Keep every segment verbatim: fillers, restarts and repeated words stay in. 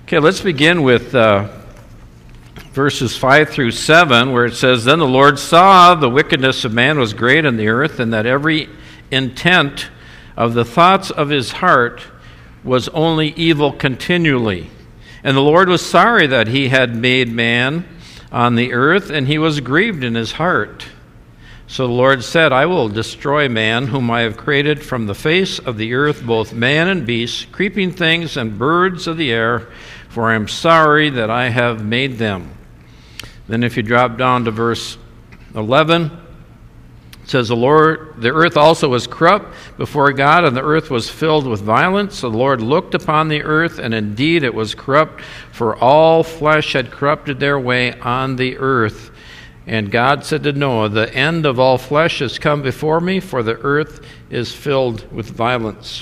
Okay, let's begin with uh, verses five through seven, where it says, Then the Lord saw the wickedness of man was great on the earth, and that every intent of the thoughts of his heart was only evil continually. And the Lord was sorry that he had made man on the earth, and he was grieved in his heart. So the Lord said, I will destroy man, whom I have created from the face of the earth, both man and beast, creeping things and birds of the air, for I am sorry that I have made them. Then if you drop down to verse eleven, it says, The Lord, the earth also was corrupt before God, and the earth was filled with violence. So the Lord looked upon the earth, and indeed it was corrupt, for all flesh had corrupted their way on the earth. And God said to Noah, The end of all flesh has come before me, for the earth is filled with violence.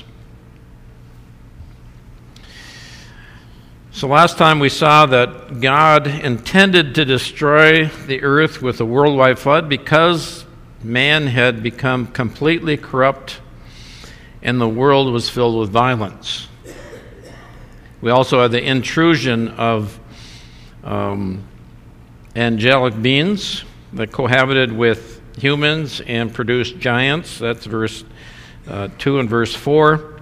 So last time we saw that God intended to destroy the earth with a worldwide flood because man had become completely corrupt and the world was filled with violence. We also had the intrusion of um, angelic beings that cohabited with humans and produced giants. That's verse uh, two and verse four.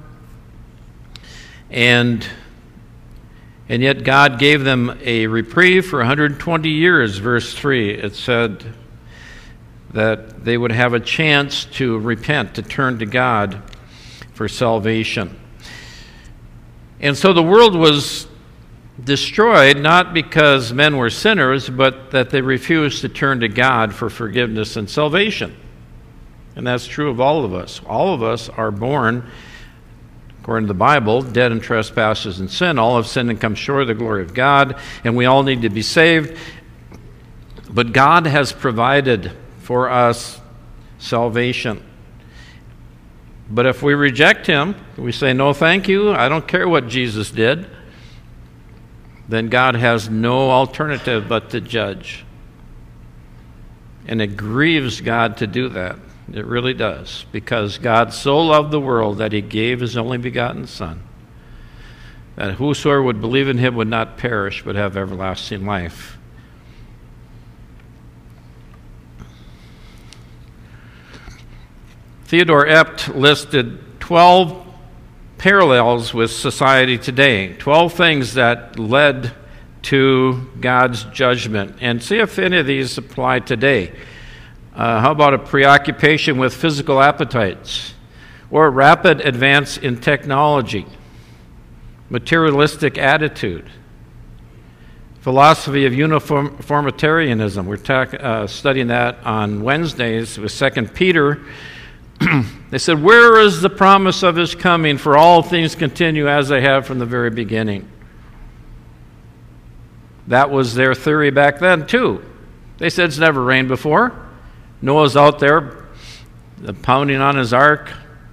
And And yet God gave them a reprieve for one hundred twenty years. Verse three, it said that they would have a chance to repent, to turn to God for salvation. And so the world was destroyed not because men were sinners, but that they refused to turn to God for forgiveness and salvation. And that's true of all of us. All of us are born, according to the Bible, dead in trespasses and sin. All have sinned and come short of the glory of God, and we all need to be saved. But God has provided for us salvation. But if we reject Him, we say, no thank you, I don't care what Jesus did, then God has no alternative but to judge. And it grieves God to do that. It really does, because God so loved the world that He gave His only begotten Son, that whosoever would believe in Him would not perish but have everlasting life. Theodore Ept listed twelve parallels with society today, twelve things that led to God's judgment, and see if any of these apply today. Uh, how about a preoccupation with physical appetites, or a rapid advance in technology, materialistic attitude, philosophy of uniformitarianism? We're talk, uh, studying that on Wednesdays with Second Peter. They said, where is the promise of His coming? For all things continue as they have from the very beginning. That was their theory back then, too. They said it's never rained before. Noah's out there pounding on his ark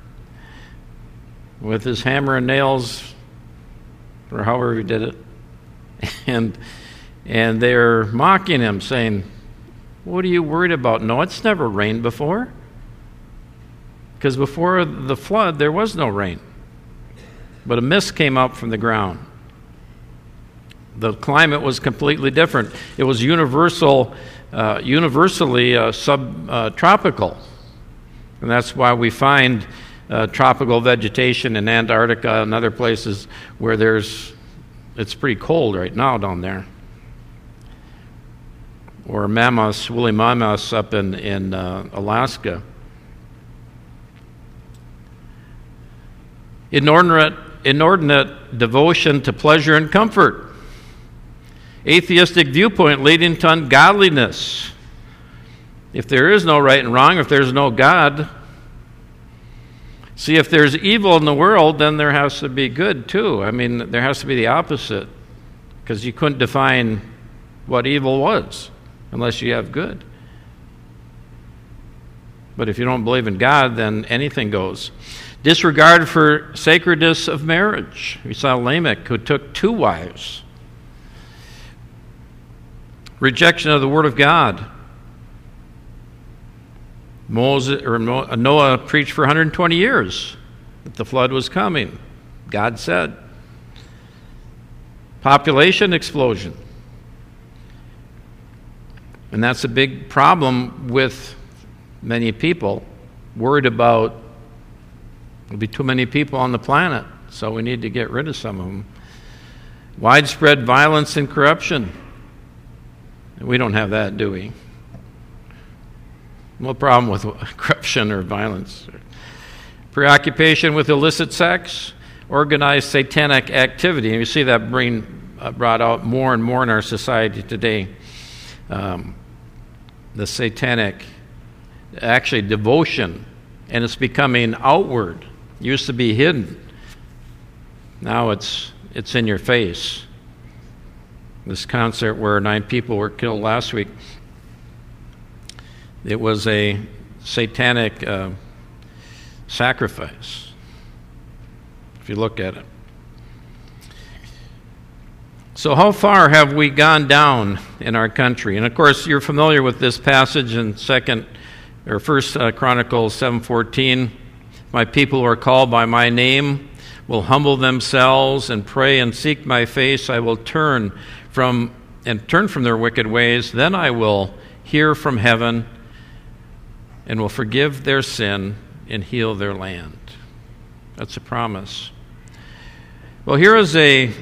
with his hammer and nails, or however he did it. And, and they're mocking him, saying, what are you worried about? No, it's never rained before. Because before the flood, there was no rain. But a mist came up from the ground. The climate was completely different. It was universal, uh, universally uh, subtropical. And that's why we find uh, tropical vegetation in Antarctica and other places where there's, it's pretty cold right now down there. Or mammoths, woolly mammoths up in, in uh, Alaska. Inordinate, inordinate devotion to pleasure and comfort. Atheistic viewpoint leading to ungodliness. If there is no right and wrong, if there's no God, see, if there's evil in the world, then there has to be good too. I mean, there has to be the opposite, because you couldn't define what evil was unless you have good. But if you don't believe in God, then anything goes. Disregard for sacredness of marriage. We saw Lamech, who took two wives. Rejection of the Word of God. Moses or Noah preached for one hundred twenty years that the flood was coming. God said. Population explosion. And that's a big problem with many people, worried about there'll be too many people on the planet, so we need to get rid of some of them. Widespread violence and corruption. We don't have that, do we? No problem with corruption or violence. Preoccupation with illicit sex, organized satanic activity. And you see that being brought out more and more in our society today. Um, the satanic, actually devotion, and it's becoming outward. It used to be hidden. Now it's it's in your face. This concert where nine people were killed last week, it was a satanic uh, sacrifice, if you look at it. So how far have we gone down in our country? And of course, you're familiar with this passage in Second or First uh, Chronicles seven fourteen. My people who are called by my name will humble themselves and pray and seek my face. I will turn from and turn from their wicked ways. Then I will hear from heaven and will forgive their sin and heal their land. That's a promise. Well, here is a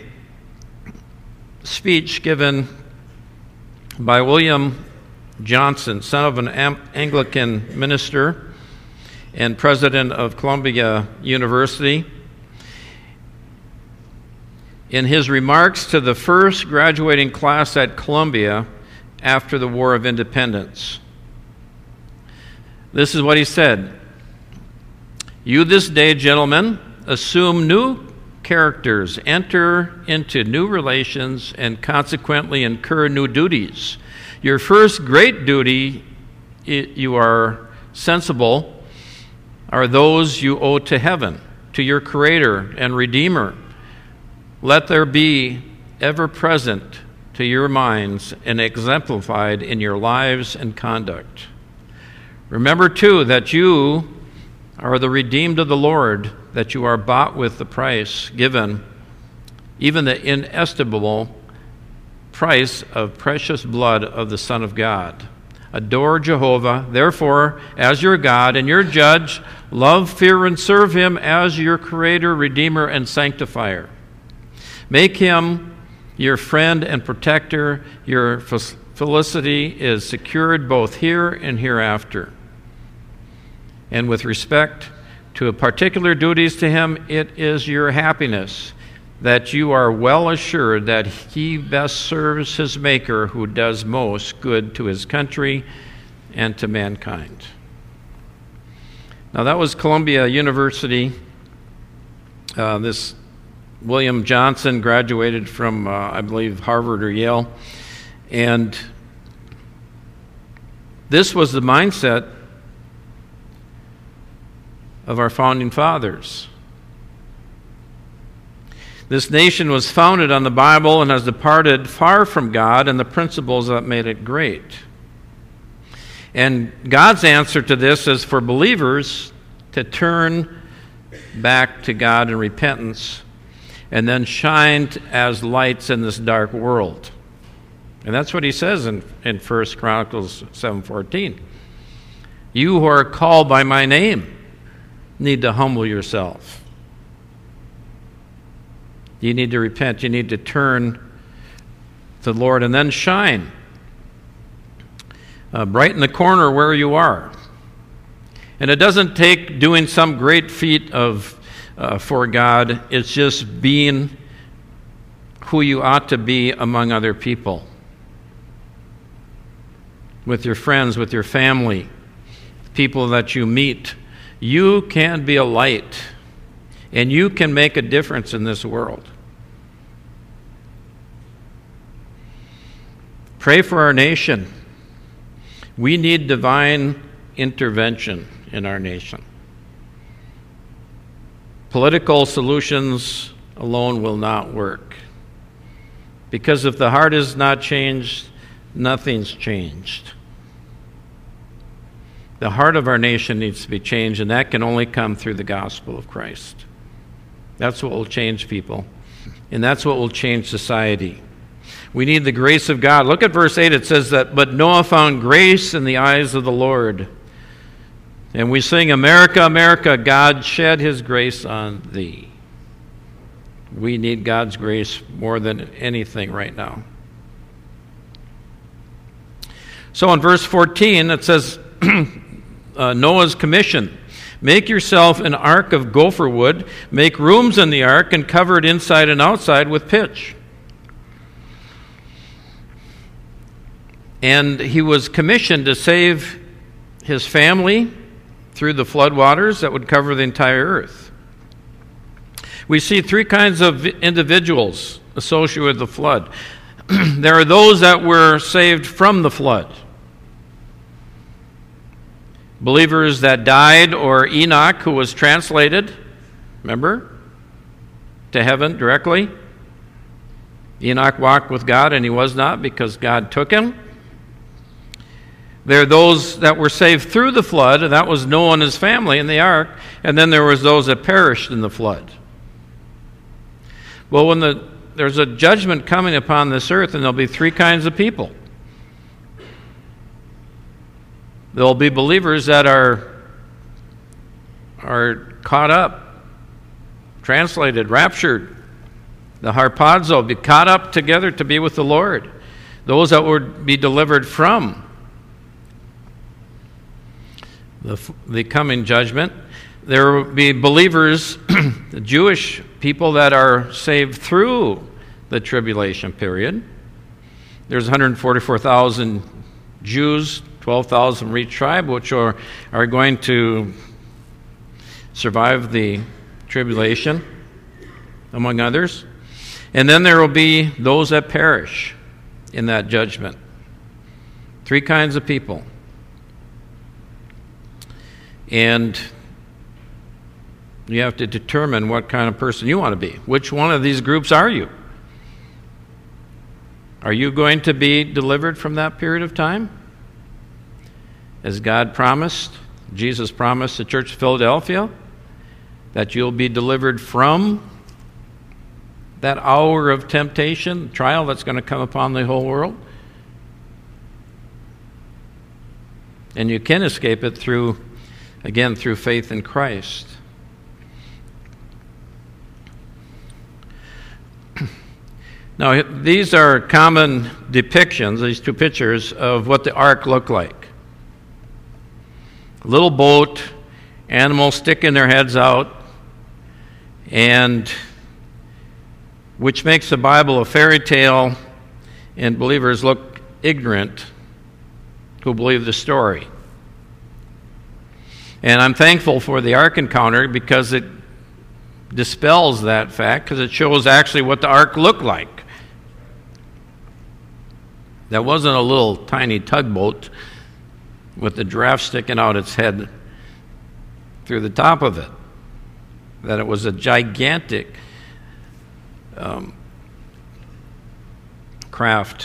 speech given by William Johnson, son of an Anglican minister and president of Columbia University, in his remarks to the first graduating class at Columbia after the War of Independence. This is what he said: "You this day, gentlemen, assume new characters, enter into new relations, and consequently incur new duties. Your first great duty, you are sensible, are those you owe to heaven, to your Creator and Redeemer. Let there be ever present to your minds and exemplified in your lives and conduct. Remember, too, that you are the redeemed of the Lord, that you are bought with the price given, even the inestimable price of precious blood of the Son of God. Adore Jehovah, therefore, as your God and your judge. Love, fear, and serve him as your Creator, Redeemer, and Sanctifier. Make him your friend and protector. Your felicity is secured both here and hereafter. And with respect to particular duties to him, it is your happiness that you are well assured that he best serves his Maker, who does most good to his country and to mankind." Now, that was Columbia University. Uh, this William Johnson graduated from, uh, I believe, Harvard or Yale. And this was the mindset of our founding fathers. This nation was founded on the Bible and has departed far from God and the principles that made it great. And God's answer to this is for believers to turn back to God in repentance and then shine as lights in this dark world. And that's what he says in, in First Chronicles seven fourteen. You who are called by my name need to humble yourself. You need to repent. You need to turn to the Lord and then shine. Uh, brighten the corner where you are. And it doesn't take doing some great feat of uh, for God. It's just being who you ought to be among other people. With your friends, with your family, people that you meet. You can be a light, and you can make a difference in this world. Pray for our nation. We need divine intervention in our nation. Political solutions alone will not work. Because if the heart is not changed, nothing's changed. The heart of our nation needs to be changed, and that can only come through the gospel of Christ. That's what will change people. And that's what will change society. We need the grace of God. Look at verse eight. It says that, but Noah found grace in the eyes of the Lord. And we sing, America, America, God shed his grace on thee. We need God's grace more than anything right now. So in verse fourteen, it says, uh, Noah's commission. Make yourself an ark of gopher wood. Make rooms in the ark and cover it inside and outside with pitch. And he was commissioned to save his family through the flood waters that would cover the entire earth. We see three kinds of individuals associated with the flood. There are those that were saved from the flood. Believers that died, or Enoch, who was translated, remember, to heaven directly. Enoch walked with God, and he was not because God took him. There are those that were saved through the flood, and that was Noah and his family in the ark, and then there was those that perished in the flood. Well, when the, there's a judgment coming upon this earth, and there'll be three kinds of people. There'll be believers that are, are caught up, translated, raptured. The harpazo will be caught up together to be with the Lord. Those that would be delivered from the, the coming judgment. There will be believers, the Jewish people that are saved through the tribulation period. There's one hundred forty-four thousand Jews, twelve thousand from each tribe, which are, are going to survive the tribulation, among others. And then there will be those that perish in that judgment. Three kinds of people. And you have to determine what kind of person you want to be. Which one of these groups are you? Are you going to be delivered from that period of time? As God promised, Jesus promised the church of Philadelphia, that you'll be delivered from that hour of temptation, trial that's going to come upon the whole world. And you can escape it through, again, through faith in Christ. Now, these are common depictions, these two pictures, of what the ark looked like. A little boat, animals sticking their heads out, and which makes the Bible a fairy tale, and believers look ignorant who believe the story. And I'm thankful for the ark encounter because it dispels that fact, because it shows actually what the ark looked like. That wasn't a little tiny tugboat with the giraffe sticking out its head through the top of it. That it was a gigantic um, craft.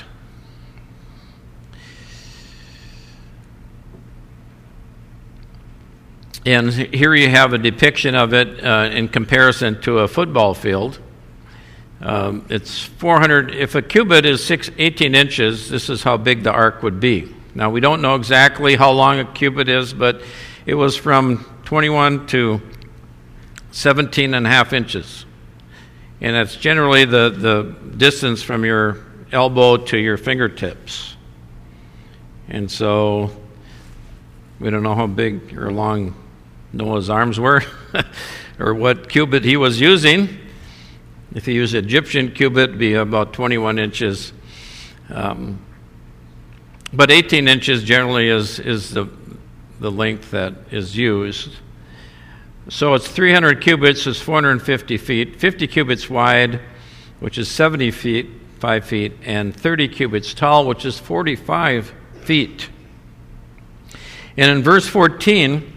And here you have a depiction of it uh, in comparison to a football field. Um, it's four hundred, if a cubit is six, eighteen inches, this is how big the ark would be. Now, we don't know exactly how long a cubit is, but it was from twenty-one to seventeen and a half inches. And that's generally the, the distance from your elbow to your fingertips. And so, we don't know how big or long Noah's arms were, or what cubit he was using. If he used Egyptian cubit, it'd be about twenty-one inches. Um, but eighteen inches generally is, is the, the length that is used. So it's three hundred cubits, is four hundred fifty feet, fifty cubits wide, which is seventy feet, five feet, and thirty cubits tall, which is forty-five feet. And in verse fourteen,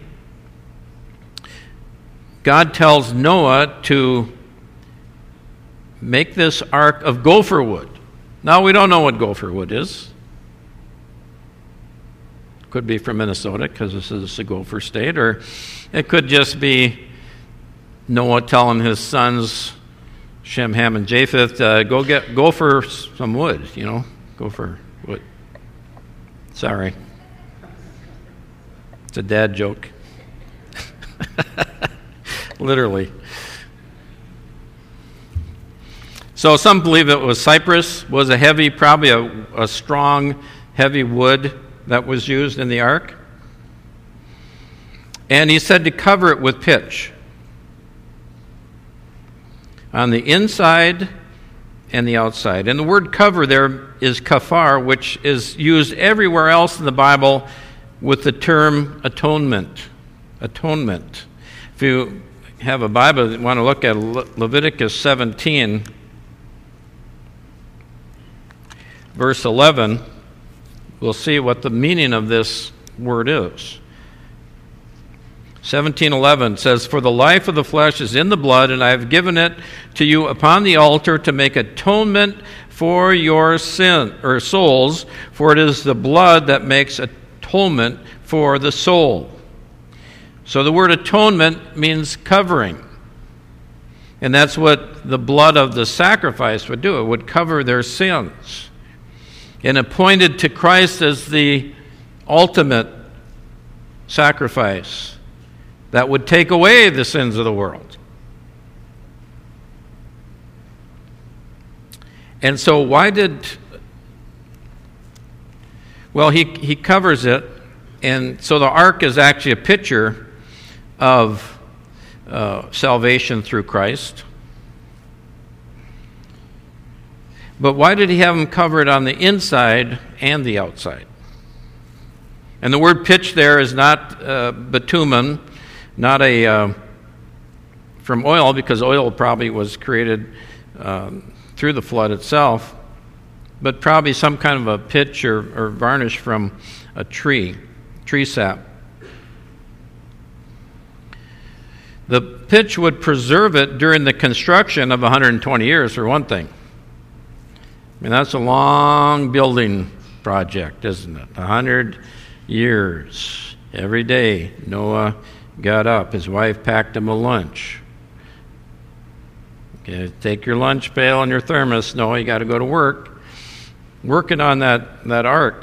God tells Noah to make this ark of gopher wood. Now, we don't know what gopher wood is. Could be from Minnesota, because this is a gopher state, or it could just be Noah telling his sons, Shem, Ham, and Japheth, uh, go get go for some wood, you know, go for wood. Sorry. It's a dad joke. Literally. So some believe it was cypress, was a heavy, probably a, a strong, heavy wood that was used in the ark. And he said to cover it with pitch on the inside and the outside. And the word cover there is kafar, which is used everywhere else in the Bible with the term atonement. Atonement. If you have a Bible and want to look at Le- Leviticus seventeen, verse eleven, we'll see what the meaning of this word is. seventeen eleven says, "For the life of the flesh is in the blood, and I have given it to you upon the altar to make atonement for your sin or souls, for it is the blood that makes atonement for the soul." So the word atonement means covering. And that's what the blood of the sacrifice would do. It would cover their sins. And it pointed to Christ as the ultimate sacrifice that would take away the sins of the world. And so why did... Well, he, he covers it, and so the ark is actually a picture of uh, salvation through Christ. But why did he have him cover it on the inside and the outside? And the word pitch there is not uh, bitumen, not a uh, from oil, because oil probably was created um, through the flood itself, but probably some kind of a pitch or, or varnish from a tree, tree sap. The pitch would preserve it during the construction of one hundred twenty years, for one thing. I mean, that's a long building project, isn't it? one hundred years. Every day, Noah got up. His wife packed him a lunch. Okay, take your lunch pail and your thermos. Noah, you got to go to work. Working on that, that ark.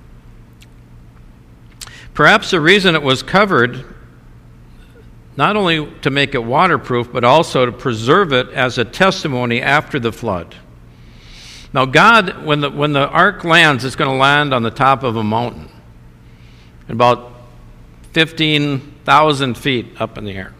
Perhaps the reason it was covered, not only to make it waterproof, but also to preserve it as a testimony after the flood. Now, God, when the when the ark lands, it's going to land on the top of a mountain, about fifteen thousand feet up in the air.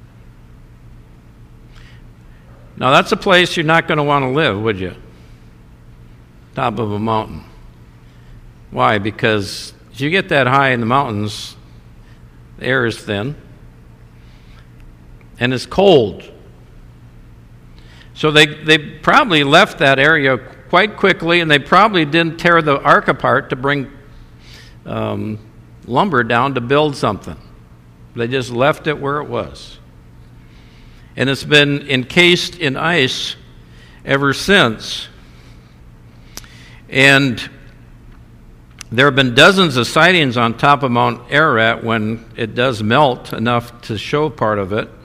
Now, that's a place you're not going to want to live, would you? Top of a mountain. Why? Because if you get that high in the mountains, the air is thin, and it's cold. So they, they probably left that area quite quickly, and they probably didn't tear the ark apart to bring um, lumber down to build something. They just left it where it was. And it's been encased in ice ever since. And there have been dozens of sightings on top of Mount Ararat when it does melt enough to show part of it.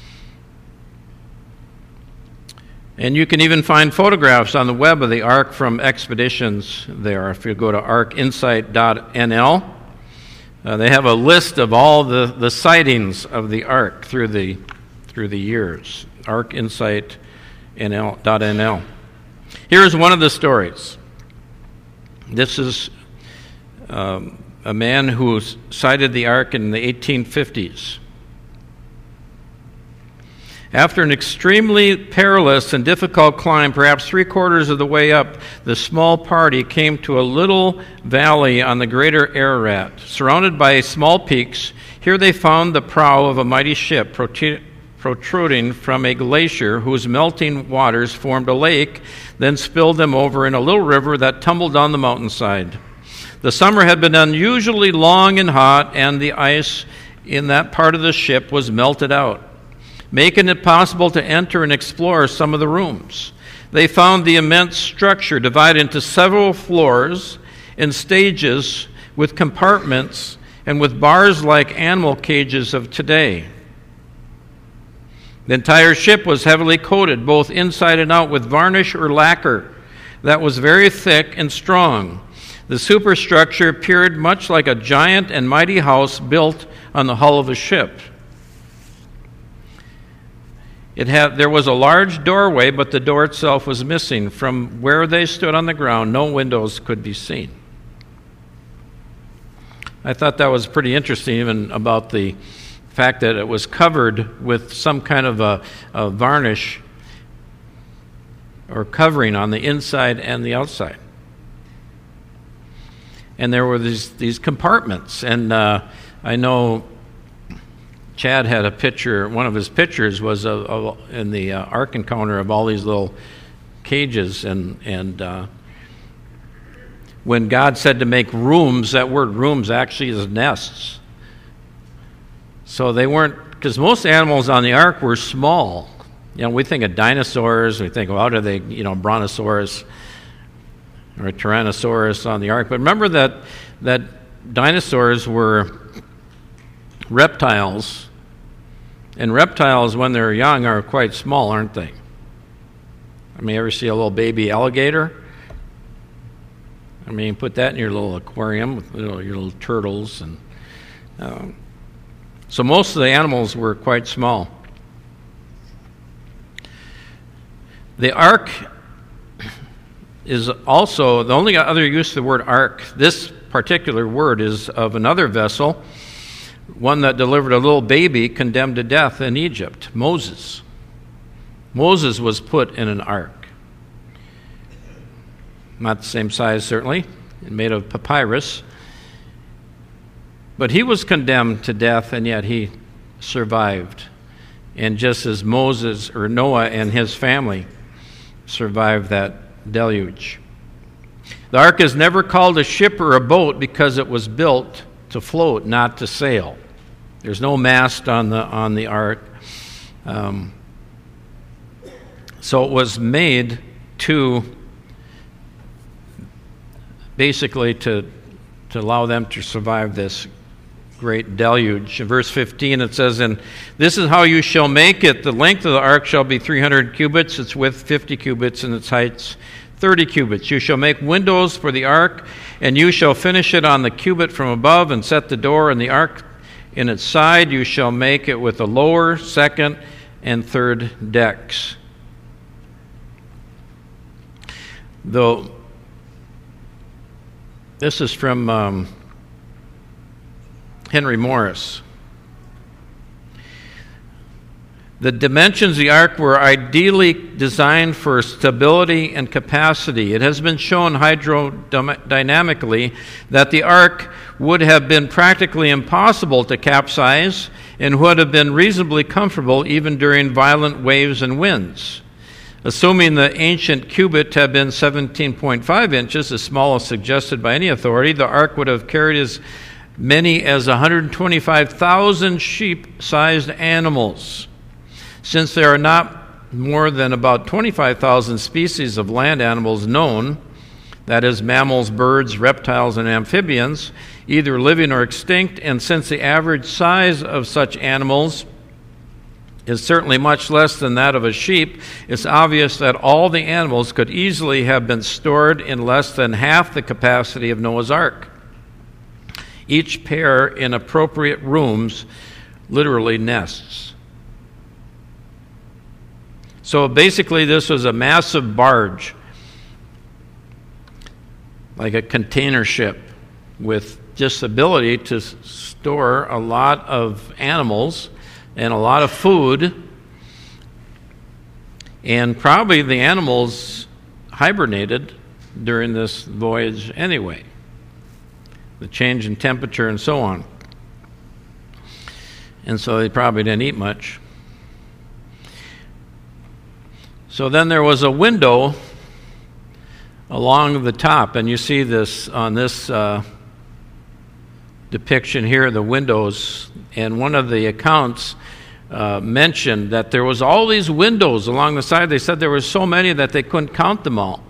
And you can even find photographs on the web of the ark from expeditions there. If you go to ark insight dot n l, uh, they have a list of all the, the sightings of the ark through the through the years. ark insight dot n l. Here's one of the stories. This is um, a man who sighted the ark in the eighteen fifties. After an extremely perilous and difficult climb, perhaps three quarters of the way up, the small party came to a little valley on the greater Ararat. Surrounded by small peaks, here they found the prow of a mighty ship protruding from a glacier whose melting waters formed a lake, then spilled them over in a little river that tumbled down the mountainside. The summer had been unusually long and hot, and the ice in that part of the ship was melted out, making it possible to enter and explore some of the rooms. They found the immense structure divided into several floors and stages with compartments and with bars like animal cages of today. The entire ship was heavily coated, both inside and out, with varnish or lacquer that was very thick and strong. The superstructure appeared much like a giant and mighty house built on the hull of a ship. It had, there was a large doorway, but the door itself was missing. From where they stood on the ground, no windows could be seen. I thought that was pretty interesting, even about the fact that it was covered with some kind of a, a varnish or covering on the inside and the outside. And there were these, these compartments. And uh, I know Chad had a picture, one of his pictures was of, of, in the uh, Ark Encounter of all these little cages. And, and uh, when God said to make rooms, that word rooms actually is nests. So they weren't, because most animals on the ark were small. You know, we think of dinosaurs, we think, well, how do they, you know, brontosaurus or a tyrannosaurus on the ark. But remember that that dinosaurs were reptiles, and reptiles, when they're young, are quite small, aren't they? I mean, you ever see a little baby alligator? I mean, put that in your little aquarium with little, your little turtles. and um, So most of the animals were quite small. The ark is also, the only other use of the word ark, this particular word is of another vessel, one that delivered a little baby condemned to death in Egypt, Moses. Moses was put in an ark. Not the same size, certainly, made of papyrus. But he was condemned to death, and yet he survived. And just as Moses, or Noah and his family survived that deluge. The ark is never called a ship or a boat because it was built to float, not to sail. There's no mast on the on the ark. Um, so it was made to basically to to allow them to survive this great deluge. In verse fifteen it says, "And this is how you shall make it. The length of the ark shall be three hundred cubits, its width fifty cubits, and its height thirty cubits. You shall make windows for the ark, and you shall finish it on the cubit from above, and set the door and the ark in its side. You shall make it with the lower, second, and third decks." Though this is from um, Henry Morris. The dimensions of the ark were ideally designed for stability and capacity. It has been shown hydrodynamically that the ark would have been practically impossible to capsize and would have been reasonably comfortable even during violent waves and winds. Assuming the ancient cubit to have been seventeen point five inches, the smallest suggested by any authority, the ark would have carried as many as one hundred twenty-five thousand sheep-sized animals. Since there are not more than about twenty-five thousand species of land animals known, that is, mammals, birds, reptiles, and amphibians, either living or extinct, and since the average size of such animals is certainly much less than that of a sheep, it's obvious that all the animals could easily have been stored in less than half the capacity of Noah's Ark. Each pair in appropriate rooms, literally nests. So basically this was a massive barge, like a container ship, with just ability to store a lot of animals and a lot of food, and probably the animals hibernated during this voyage anyway, the change in temperature and so on. And so they probably didn't eat much. So then there was a window along the top, and you see this on this uh, depiction here, the windows, and one of the accounts uh, mentioned that there was all these windows along the side. They said there were so many that they couldn't count them all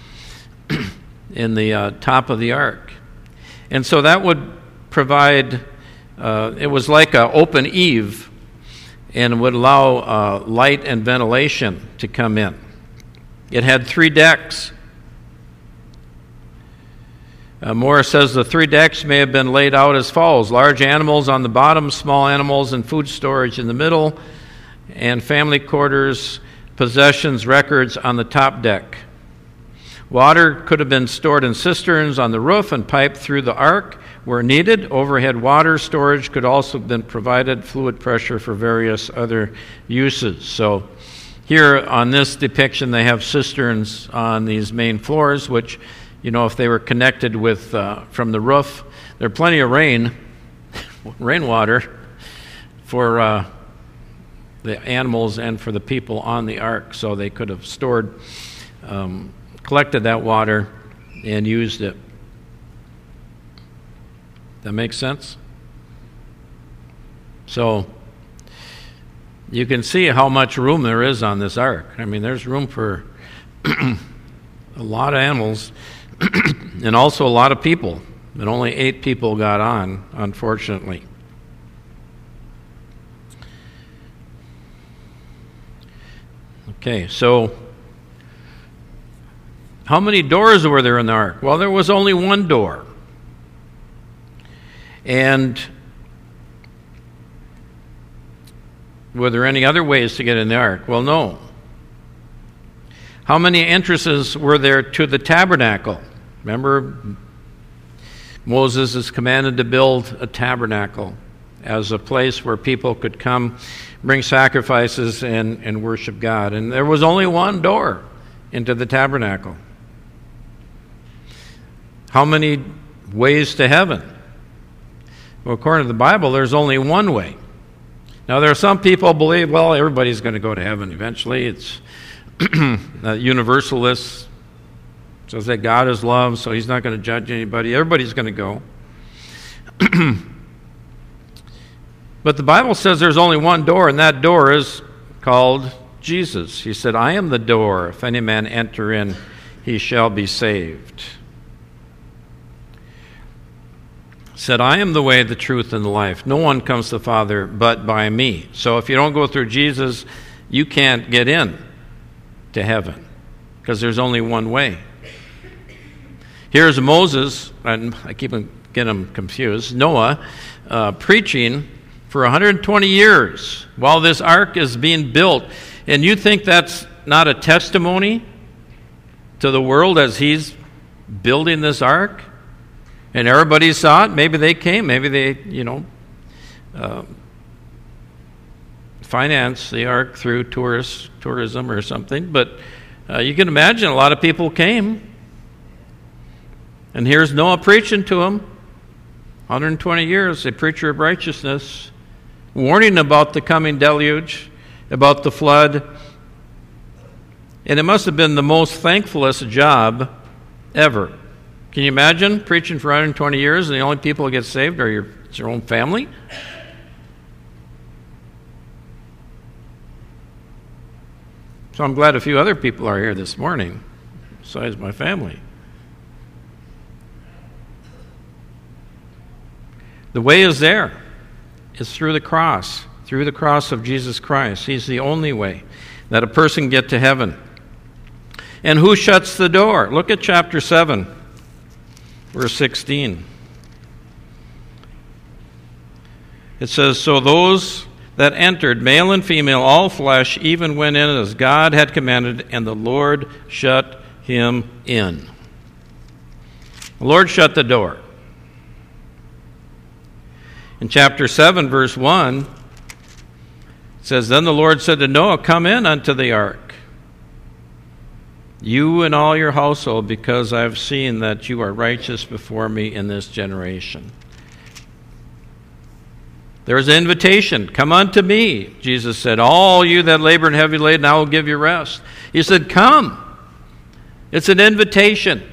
in the uh, top of the ark. And so that would provide, uh, it was like an open eave, and would allow uh, light and ventilation to come in. It had three decks. Uh, Morris says the three decks may have been laid out as follows: large animals on the bottom, small animals and food storage in the middle, and family quarters, possessions, records on the top deck. Water could have been stored in cisterns on the roof and piped through the ark where needed. Overhead water storage could also have been provided, fluid pressure for various other uses. So here on this depiction, they have cisterns on these main floors, which, you know, if they were connected with uh, from the roof, there's plenty of rain, rainwater for uh, the animals and for the people on the ark, so they could have stored, um, collected that water and used it. That makes sense? So you can see how much room there is on this ark. I mean, there's room for a lot of animals and also a lot of people. And only eight people got on, unfortunately. Okay, so how many doors were there in the ark? Well, there was only one door. And were there any other ways to get in the ark? Well, no. How many entrances were there to the tabernacle? Remember, Moses is commanded to build a tabernacle as a place where people could come, bring sacrifices, and, and worship God. And there was only one door into the tabernacle. How many ways to heaven? Well, according to the Bible, there's only one way. Now, there are some people who believe, well, everybody's going to go to heaven eventually. It's uh, universalists. Says that God is love, so he's not going to judge anybody. Everybody's going to go. But the Bible says there's only one door, and that door is called Jesus. He said, I am the door. If any man enter in, he shall be saved. He said, I am the way, the truth, and the life. No one comes to the Father but by me. So if you don't go through Jesus, you can't get in to heaven, because there's only one way. Here's Moses, and I keep getting them confused, Noah, uh, preaching for one hundred twenty years while this ark is being built. And you think that's not a testimony to the world as he's building this ark? And everybody saw it. Maybe they came. Maybe they, you know, uh, financed the ark through tourist tourism or something. But uh, you can imagine a lot of people came. And here's Noah preaching to them. one hundred twenty years, a preacher of righteousness, warning about the coming deluge, about the flood. And it must have been the most thankfulest job ever. Can you imagine preaching for one hundred twenty years and the only people who get saved are your, your own family? So I'm glad a few other people are here this morning, besides my family. The way is there. It's through the cross, through the cross of Jesus Christ. He's the only way that a person can get to heaven. And who shuts the door? Look at chapter seven, verse sixteen. It says, so those that entered, male and female, all flesh, even went in as God had commanded, and the Lord shut him in. The Lord shut the door. In chapter seven, verse one, it says, then the Lord said to Noah, come in unto the ark, you and all your household, because I have seen that you are righteous before me in this generation. There is an invitation. Come unto me, Jesus said. All you that labor and heavy laden, I will give you rest. He said, come. It's an invitation.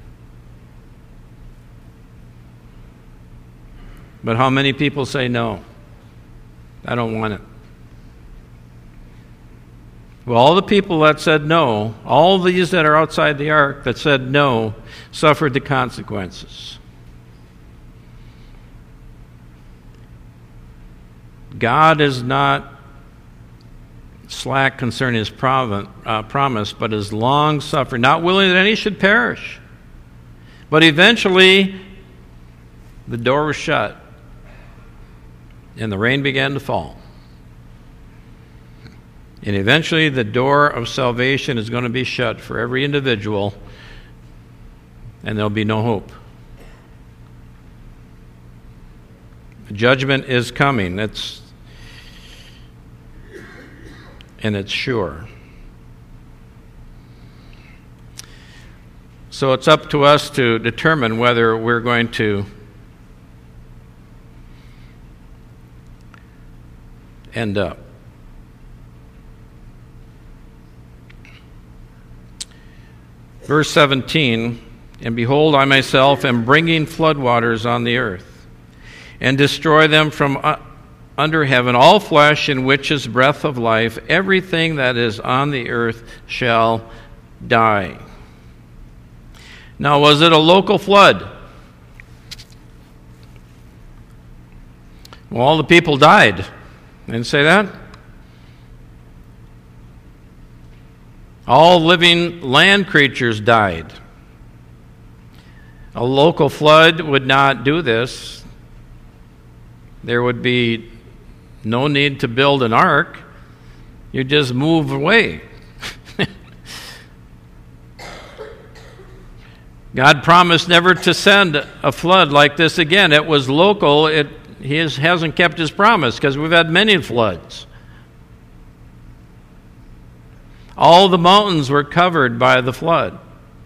But how many people say no? I don't want it. Well, all the people that said no, all these that are outside the ark that said no, suffered the consequences. God is not slack concerning his provi- uh, promise, but is long-suffering, not willing that any should perish. But eventually, the door was shut, and the rain began to fall. And eventually, the door of salvation is going to be shut for every individual, and there'll be no hope. Judgment is coming. It's and it's sure. So it's up to us to determine whether we're going to end up. Verse seventeen, and behold, I myself am bringing floodwaters on the earth, and destroy them from uh, under heaven, all flesh in which is breath of life, everything that is on the earth shall die. Now, was it a local flood? Well, all the people died. Didn't say that? All living land creatures died. A local flood would not do this. There would be no need to build an ark. You just move away. God promised never to send a flood like this again. It was local. It He has, hasn't kept his promise because we've had many floods. All the mountains were covered by the flood.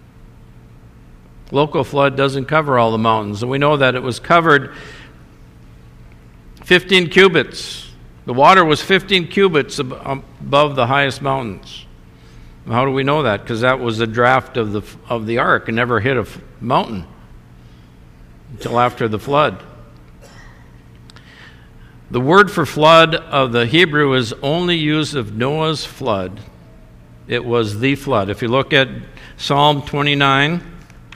Local flood doesn't cover all the mountains. And we know that it was covered fifteen cubits. The water was fifteen cubits above the highest mountains. How do we know that? Because that was the draft of the of the ark. It never hit a mountain until after the flood. The word for flood of the Hebrew is only used of Noah's flood. It was the flood. If you look at Psalm twenty-nine,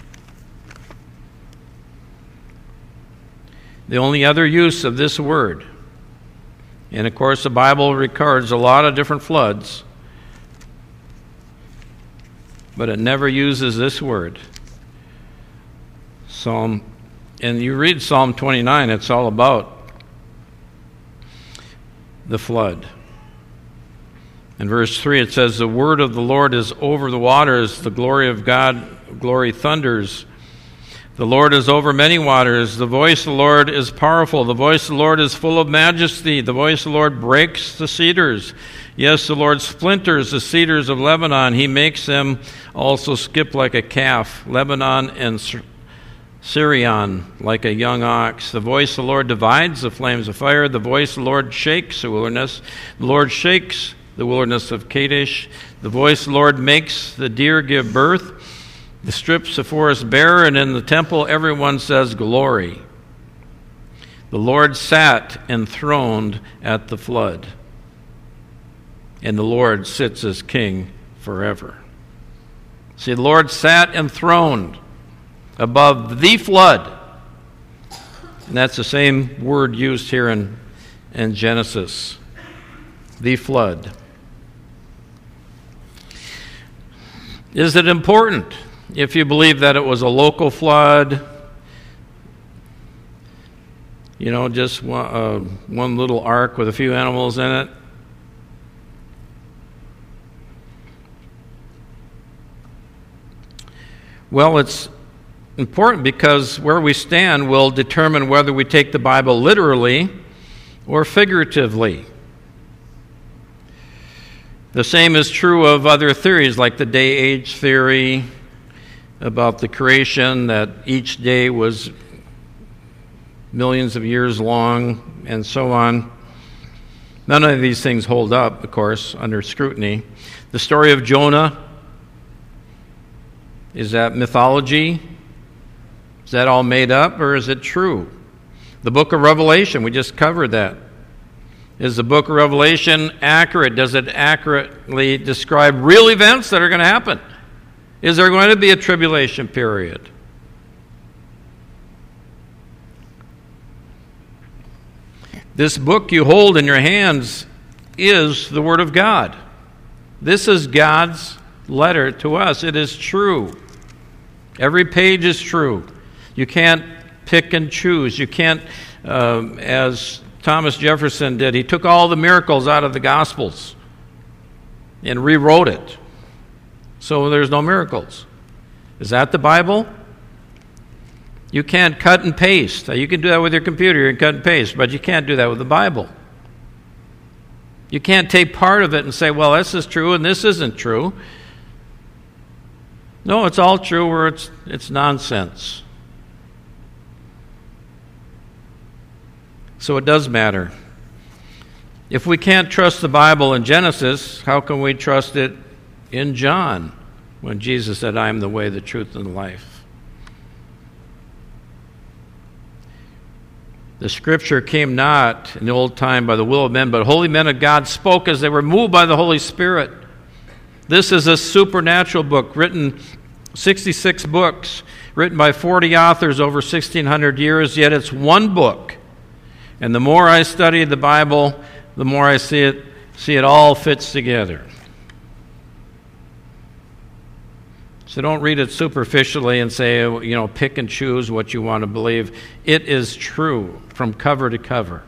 the only other use of this word, and of course the Bible records a lot of different floods, but it never uses this word. Psalm, and you read Psalm twenty-nine, it's all about the flood. In verse three it says, the word of the Lord is over the waters, the glory of God, glory thunders. The Lord is over many waters. The voice of the Lord is powerful. The voice of the Lord is full of majesty. The voice of the Lord breaks the cedars. Yes, the Lord splinters the cedars of Lebanon. He makes them also skip like a calf. Lebanon and Syrian like a young ox. The voice of the Lord divides the flames of fire. The voice of the Lord shakes the wilderness. The Lord shakes the wilderness of Kadesh. The voice of the Lord makes the deer give birth. The strips the forest bare, and in the temple everyone says, glory. The Lord sat enthroned at the flood, and the Lord sits as king forever. See, the Lord sat enthroned above the flood. And that's the same word used here in, in Genesis, the flood. Is it important? If you believe that it was a local flood, you know, just one, uh, one little ark with a few animals in it, well, it's important because where we stand will determine whether we take the Bible literally or figuratively. The same is true of other theories like the day-age theory, about the creation, that each day was millions of years long, and so on. None of these things hold up, of course, under scrutiny. The story of Jonah, is that mythology? Is that all made up, or is it true? The book of Revelation, we just covered that. Is the book of Revelation accurate? Does it accurately describe real events that are going to happen? Is there going to be a tribulation period? This book you hold in your hands is the Word of God. This is God's letter to us. It is true. Every page is true. You can't pick and choose. You can't, um, as Thomas Jefferson did, he took all the miracles out of the Gospels and rewrote it. So there's no miracles. Is that the Bible? You can't cut and paste. You can do that with your computer. You can cut and paste, but you can't do that with the Bible. You can't take part of it and say, well, this is true and this isn't true. No, it's all true or it's, it's nonsense. So it does matter. If we can't trust the Bible in Genesis, how can we trust it in John when Jesus said, I am the way, the truth, and the life? The Scripture came not in the old time by the will of men, but holy men of God spoke as they were moved by the Holy Spirit. This is a supernatural book, written sixty-six books, written by forty authors over sixteen hundred years, yet it's one book. And the more I study the Bible, the more I see it, see it all fits together. So don't read it superficially and say, you know, pick and choose what you want to believe. It is true from cover to cover.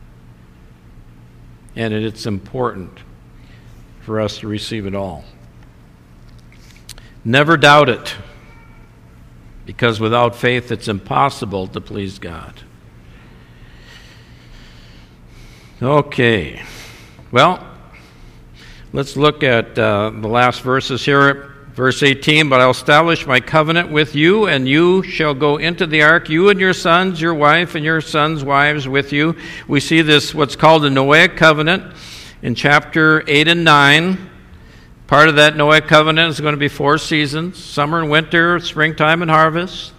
And it's important for us to receive it all. Never doubt it, because without faith it's impossible to please God. Okay, well, let's look at uh, the last verses here. Verse eighteen, but I'll establish my covenant with you, and you shall go into the ark, you and your sons, your wife, and your sons' wives with you. We see this, what's called the Noahic covenant, in chapter eight and nine. Part of that Noahic covenant is going to be four seasons, summer and winter, springtime and harvest.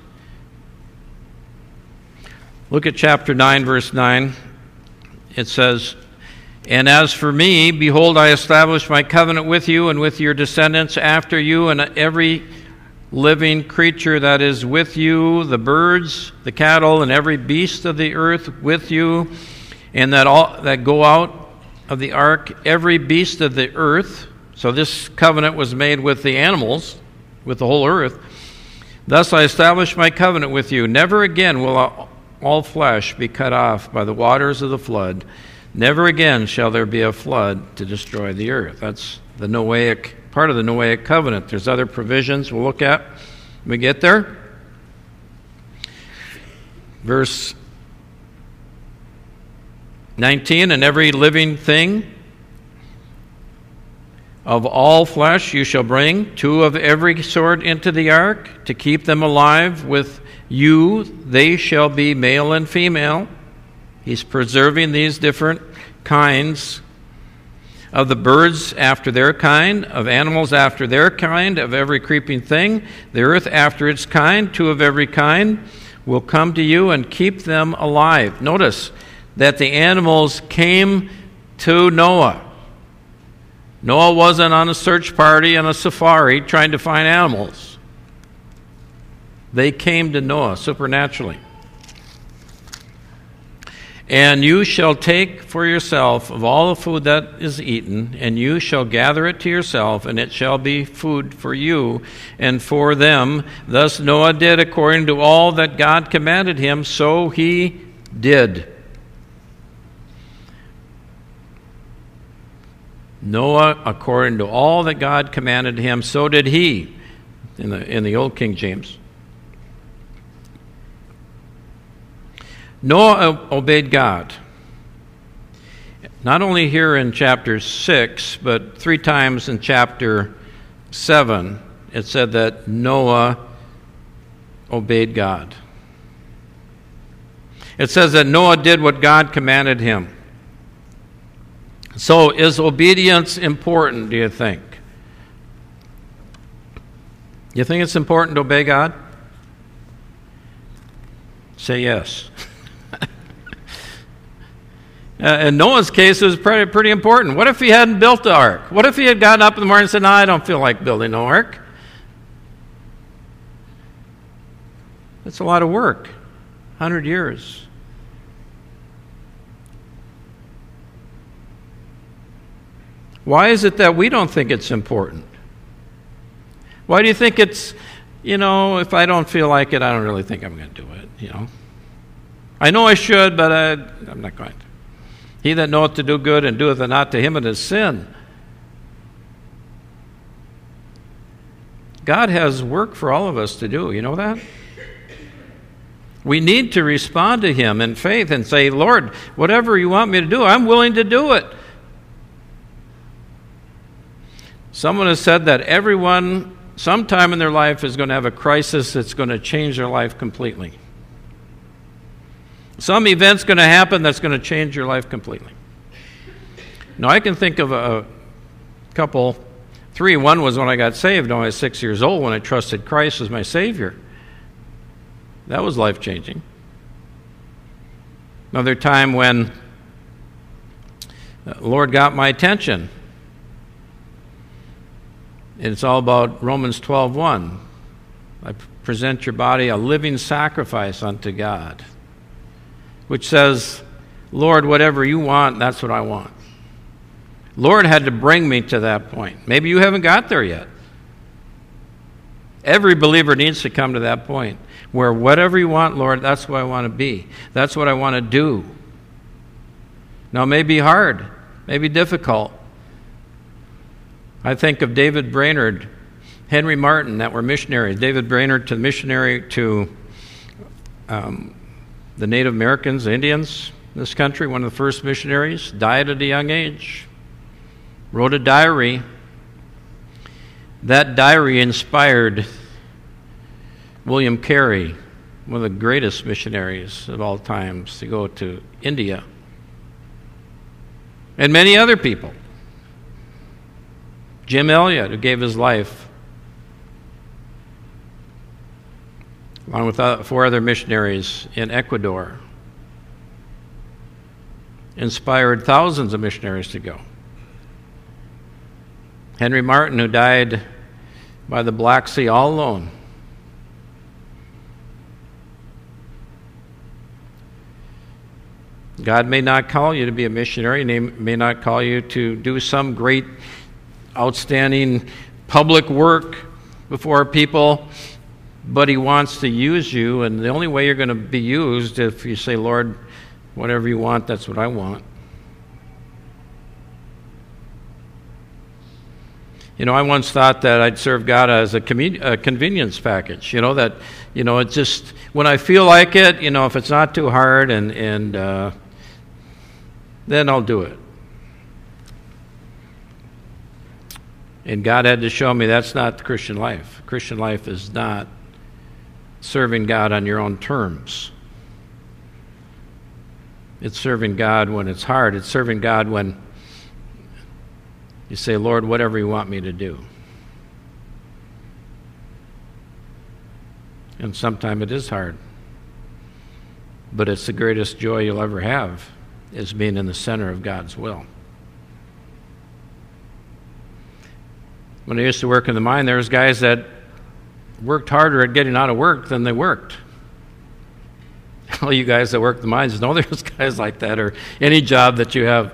Look at chapter nine, verse nine. It says, and as for me, behold, I establish my covenant with you and with your descendants after you, and every living creature that is with you, the birds, the cattle, and every beast of the earth with you, and that all that go out of the ark, every beast of the earth. So this covenant was made with the animals, with the whole earth. Thus I establish my covenant with you. Never again will all flesh be cut off by the waters of the flood. Never again shall there be a flood to destroy the earth. That's the Noahic, part of the Noahic covenant. There's other provisions we'll look at when we get there. Verse nineteen, and every living thing of all flesh you shall bring, two of every sort into the ark, to keep them alive with you. They shall be male and female. He's preserving these different kinds of the birds after their kind, of animals after their kind, of every creeping thing, the earth after its kind, two of every kind will come to you, and keep them alive. Notice that the animals came to Noah. Noah wasn't on a search party on a safari trying to find animals. They came to Noah supernaturally. And you shall take for yourself of all the food that is eaten, and you shall gather it to yourself, and it shall be food for you and for them. Thus Noah did according to all that God commanded him, so he did. Noah, according to all that God commanded him, so did he, in the, in the Old King James. Noah obeyed God. Not only here in chapter six, but three times in chapter seven, it said that Noah obeyed God. It says that Noah did what God commanded him. So is obedience important, do you think? You think it's important to obey God? Say yes. Uh, in Noah's case, it was pretty, pretty important. What if he hadn't built the ark? What if he had gotten up in the morning and said, no, I don't feel like building no ark? That's a lot of work. one hundred years. Why is it that we don't think it's important? Why do you think it's, you know, if I don't feel like it, I don't really think I'm going to do it, you know? I know I should, but I, I'm not going to. He that knoweth to do good and doeth it not, to him it is sin. God has work for all of us to do. You know that? We need to respond to him in faith and say, Lord, whatever you want me to do, I'm willing to do it. Someone has said that everyone, sometime in their life, is going to have a crisis that's going to change their life completely. Some event's going to happen that's going to change your life completely. Now, I can think of a couple, three. One was when I got saved when I was six years old, when I trusted Christ as my Savior. That was life-changing. Another time when the Lord got my attention. It's all about Romans twelve one. I present your body a living sacrifice unto God, which says, Lord, whatever you want, that's what I want. Lord had to bring me to that point. Maybe you haven't got there yet. Every believer needs to come to that point where whatever you want, Lord, that's what I want to be. That's what I want to do. Now, it may be hard, may be difficult. I think of David Brainerd, Henry Martin, that were missionaries. David Brainerd, to missionary to um, the Native Americans, Indians in this country, one of the first missionaries, died at a young age, wrote a diary. That diary inspired William Carey, one of the greatest missionaries of all times, to go to India, and many other people. Jim Elliot, who gave his life, along with four other missionaries in Ecuador, inspired thousands of missionaries to go. Henry Martin, who died by the Black Sea all alone. God may not call you to be a missionary. He may not call you to do some great, outstanding public work before people, but he wants to use you, and the only way you're going to be used if you say, Lord, whatever you want, that's what I want. You know, I once thought that I'd serve God as a, com- a convenience package. You know, that, you know, it's just, when I feel like it, you know, if it's not too hard, and, and uh, then I'll do it. And God had to show me that's not the Christian life. Christian life is not serving God on your own terms. It's serving God when it's hard. It's serving God when you say, Lord, whatever you want me to do. And sometimes it is hard. But it's the greatest joy you'll ever have, is being in the center of God's will. When I used to work in the mine, there was guys that worked harder at getting out of work than they worked. All you guys that work the mines know there's guys like that, or any job that you have.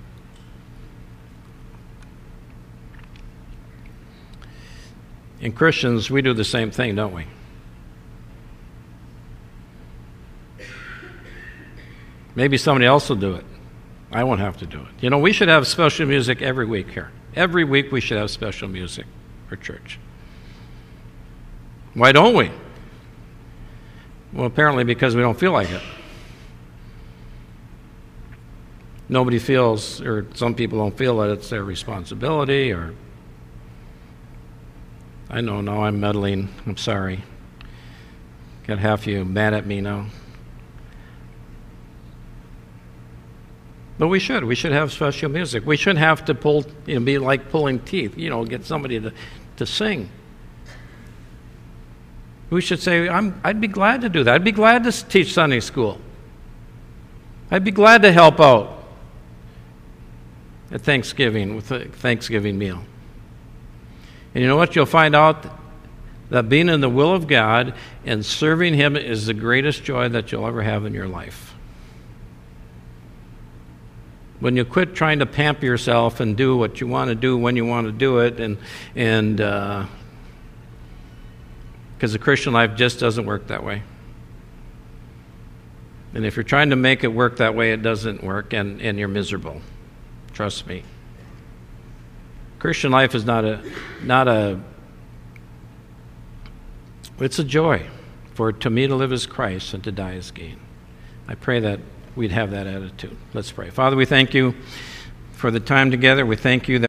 In Christians, we do the same thing, don't we? Maybe somebody else will do it. I won't have to do it. You know, we should have special music every week here. Every week we should have special music for church. Why don't we? Well, apparently because we don't feel like it. Nobody feels, or some people don't feel that it's their responsibility, or I know, now I'm meddling. I'm sorry. Got half you mad at me now. But we should. We should have special music. We shouldn't have to pull, you know, be like pulling teeth, you know, get somebody to, to sing. We should say, I'm, I'd be glad to do that. I'd be glad to teach Sunday school. I'd be glad to help out at Thanksgiving with a Thanksgiving meal. And you know what? You'll find out that being in the will of God and serving Him is the greatest joy that you'll ever have in your life. When you quit trying to pamper yourself and do what you want to do when you want to do it, and and because uh, the Christian life just doesn't work that way. And if you're trying to make it work that way, it doesn't work, and, and you're miserable. Trust me. Christian life is not a not a it's a joy. For to me to live is Christ and to die is gain. I pray that we'd have that attitude. Let's pray. Father, we thank you for the time together. We thank you that